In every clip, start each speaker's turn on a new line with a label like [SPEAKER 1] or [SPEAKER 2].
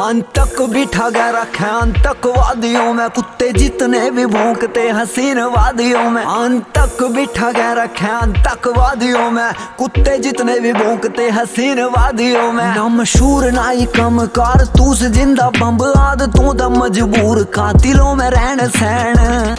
[SPEAKER 1] आतंक बिठा गया रखे आतंकवादियों में, कुत्ते जितने भी भौंकते हसीन वादियों में। आतंक बिठा गया रखे आतंकवादियों में, कुत्ते जितने भी भौंकते हसीन वादियों में। ना मशहूर ना ही कम कारतूस जिंदा बम्ब आदतों दा मजबूर कातिलों में रहन सहन।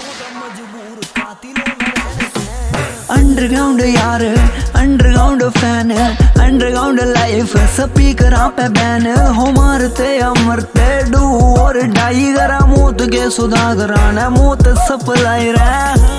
[SPEAKER 1] अंडरग्राउंड यार underground fan, underground life speaker पे बैन। हो मारते अमरते डू और डाई करा मौत के सुधागराना मौत सप्लाई रे।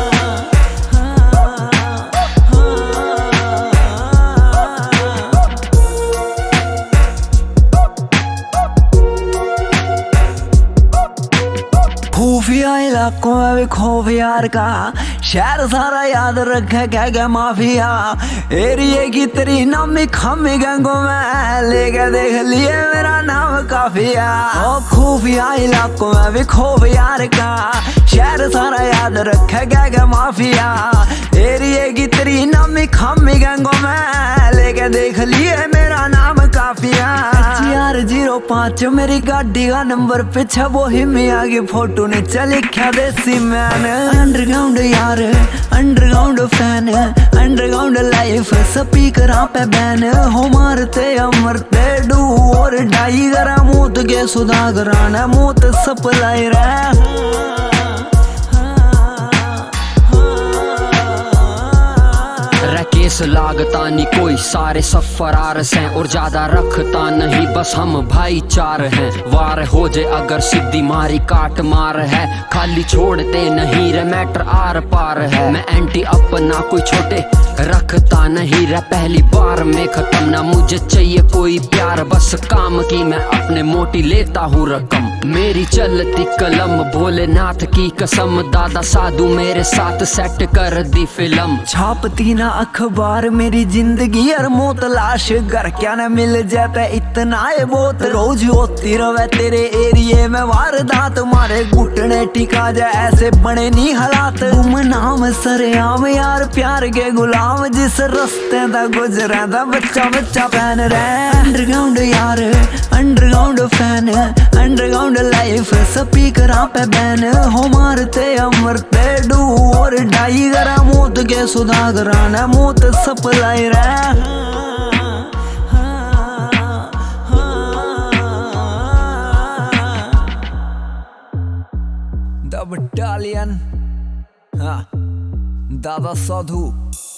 [SPEAKER 1] खुफिया इलाकों में भी खौफ यार का, शहर सारा याद रखे क्या माफिया। एरिए की तेरी नामी खामी गंगों में, लेके देख लिए मेरा नाम काफिया। ओ खुफिया इलाकों में भी खौफ यार का, शहर सारा याद रखे क्या माफिया। एरिए की तेरी नामी खामी गंगों में, लेके देख लिए मेरा नाम काफिया। 05 मेरी गाड़ी का नंबर पीछे वो ही मियाँ की फोटो ने लिखा देसी मैन। अंडरग्राउंड यार underground fan, underground life speaker पे बैन। हो मारते अमरते डू और डाई करा मौत के सुधागराना मौत सप्लाई रे।
[SPEAKER 2] केस लागता नहीं कोई सारे सफरार हैं, और ज्यादा रखता नहीं बस हम भाईचार हैं। वार हो जाए अगर सिद्धि मारी काट मार है, खाली छोड़ते नहीं रे मैटर आर पार है। मैं एंटी अपना कोई छोटे रखता नहीं रे, पहली बार में खत्म ना मुझे चाहिए कोई प्यार। बस काम की मैं अपने मोटी लेता हूँ रकम, मेरी चलती कलम भोलेनाथ की कसम। दादा साधु मेरे साथ सेट कर दी फिल्म।
[SPEAKER 1] छापती ना अखबार मेरी जिंदगी और मौत, लाश घर क्या न मिल जाता इतना है बहुत। रोज होती रवे तेरे एरिए में वारदात, मारे घुटने टिका जाए ऐसे बने नहीं हालात। तुम नाम सरेआम यार प्यार के गुलाम, जिस रस्ते दा गुजरा दा बच्चा बच्चा फैन रहे। अंडरग्राउंड यार underground fan, underground life speaker पे बैन। हो मारते अमरते डू और डाई करा मौत के सुधागराना मौत सप्लाई रे। द बटालियन दादा साधु।